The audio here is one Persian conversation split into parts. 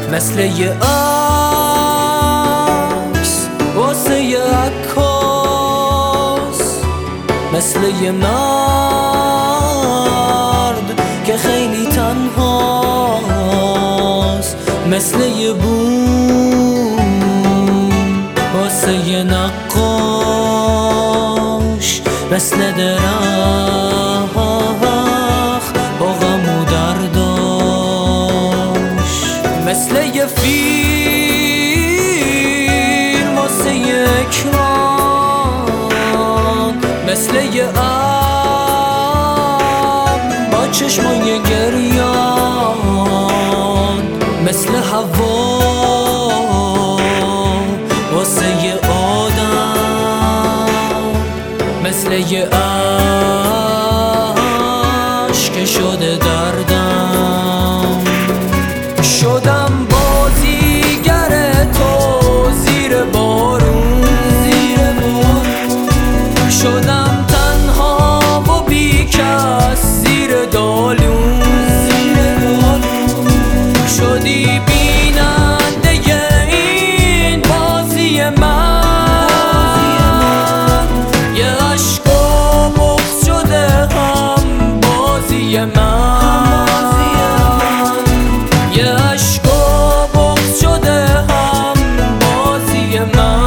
مثل یه عکس واسه یه عکاس، مثل یه مرد که خیلی تنهاست، مثل یه بوم واسه یه نقاش، مثل درخت با غم و درداش، مثل یه فیلم واسه یه اکران، مثل یه ابر با چشمای گریان، مثل هوا واسه یه آدم، مثل یه عشق شده دردم. شدم بازیگر تو زیر بارون، شدم تنها و بی کس زیر دالون، شدی بیننده این بازی من، یه عشق و بغض شده هم بازی من، یه عشق و بغض شده هم بازی من.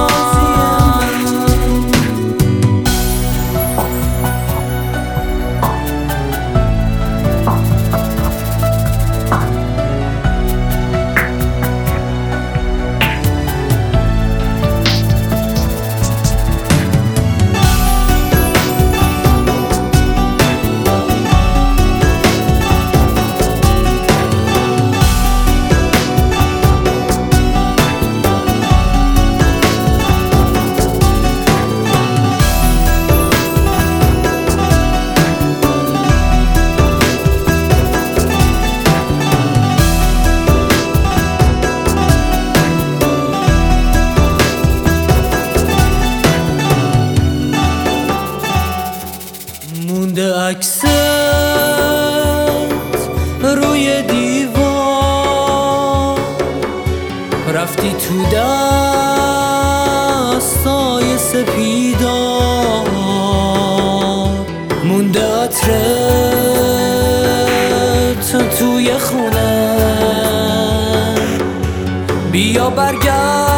مونده عکست روی دیوار، رفتی تو دستای سپیدار، مونده عطرت توی خونه، بیا برگرد